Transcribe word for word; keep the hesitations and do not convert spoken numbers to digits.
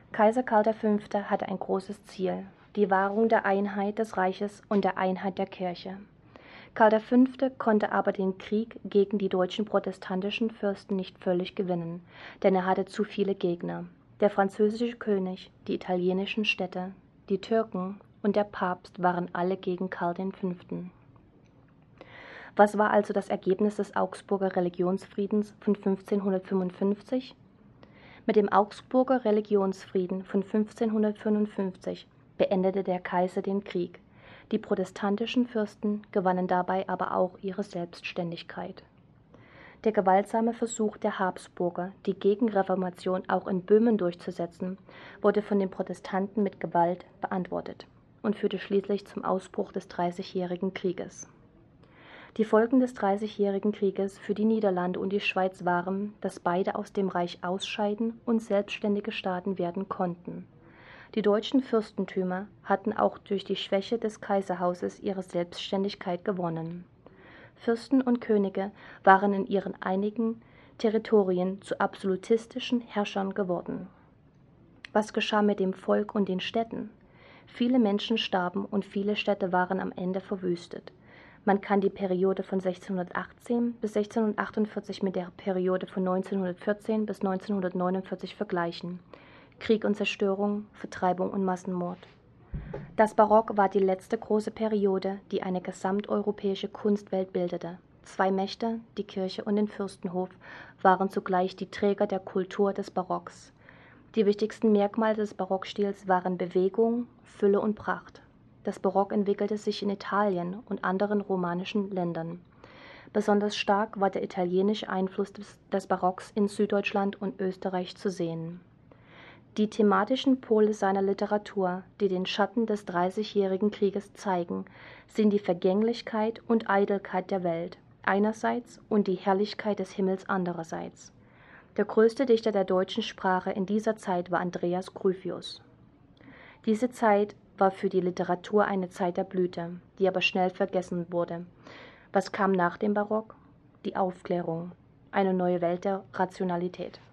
Kaiser Karl der Fünfte hatte ein großes Ziel: die Wahrung der Einheit des Reiches und der Einheit der Kirche. Karl der Fünfte konnte aber den Krieg gegen die deutschen protestantischen Fürsten nicht völlig gewinnen, denn er hatte zu viele Gegner. Der französische König, die italienischen Städte, die Türken und der Papst waren alle gegen Karl den Fünften. Was war also das Ergebnis des Augsburger Religionsfriedens von fünfzehnhundertfünfundfünfzig? Mit dem Augsburger Religionsfrieden von fünfzehnhundertfünfundfünfzig beendete der Kaiser den Krieg. Die protestantischen Fürsten gewannen dabei aber auch ihre Selbstständigkeit. Der gewaltsame Versuch der Habsburger, die Gegenreformation auch in Böhmen durchzusetzen, wurde von den Protestanten mit Gewalt beantwortet und führte schließlich zum Ausbruch des Dreißigjährigen Krieges. Die Folgen des Dreißigjährigen Krieges für die Niederlande und die Schweiz waren, dass beide aus dem Reich ausscheiden und selbstständige Staaten werden konnten. Die deutschen Fürstentümer hatten auch durch die Schwäche des Kaiserhauses ihre Selbstständigkeit gewonnen. Fürsten und Könige waren in ihren einigen Territorien zu absolutistischen Herrschern geworden. Was geschah mit dem Volk und den Städten? Viele Menschen starben und viele Städte waren am Ende verwüstet. Man kann die Periode von sechzehnhundertachtzehn bis sechzehnhundertachtundvierzig mit der Periode von neunzehnhundertvierzehn bis neunzehnhundertneunundvierzig vergleichen. Krieg und Zerstörung, Vertreibung und Massenmord. Das Barock war die letzte große Periode, die eine gesamteuropäische Kunstwelt bildete. Zwei Mächte, die Kirche und den Fürstenhof, waren zugleich die Träger der Kultur des Barocks. Die wichtigsten Merkmale des Barockstils waren Bewegung, Fülle und Pracht. Das Barock entwickelte sich in Italien und anderen romanischen Ländern. Besonders stark war der italienische Einfluss des, des Barocks in Süddeutschland und Österreich zu sehen. Die thematischen Pole seiner Literatur, die den Schatten des Dreißigjährigen Krieges zeigen, sind die Vergänglichkeit und Eitelkeit der Welt einerseits und die Herrlichkeit des Himmels andererseits. Der größte Dichter der deutschen Sprache in dieser Zeit war Andreas Gryphius. Diese Zeit war für die Literatur eine Zeit der Blüte, die aber schnell vergessen wurde. Was kam nach dem Barock? Die Aufklärung, eine neue Welt der Rationalität.